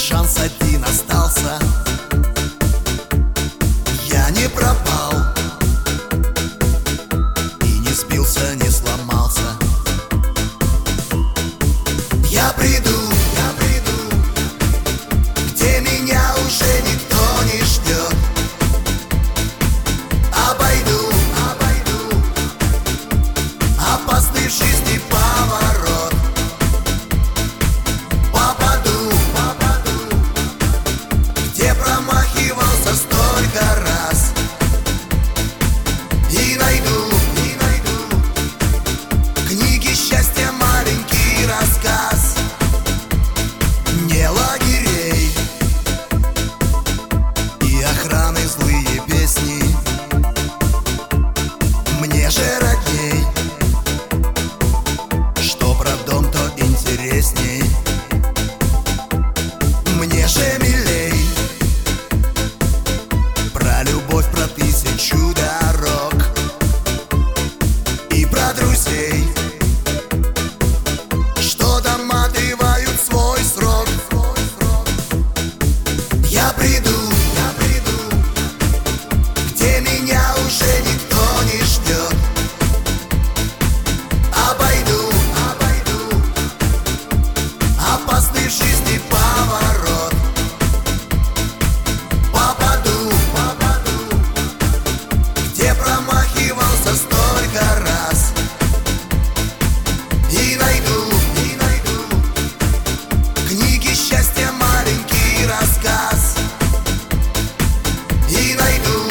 шанс один остался. Я не пропал и не сбился, не сломался. Я приду, где меня уже никто не ждет. Обойду опасный в жизни поворот. Попаду, где промахивался столько раз. И найду книги счастья маленький рассказ. Не лагерей и охраны злые песни. Мне же родней, что про дом, то интересней. Мне же милей про любовь, про тысячу дорог и про друзей, что доматывают свой срок. Я приду, где меня уже никто не ждет. Обойду опасный в жизни поворот. Попаду, где промахивался столько раз. И найду книги счастья маленький рассказ. И найду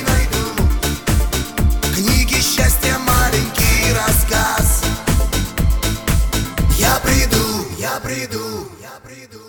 книги счастья маленький рассказ. Я приду,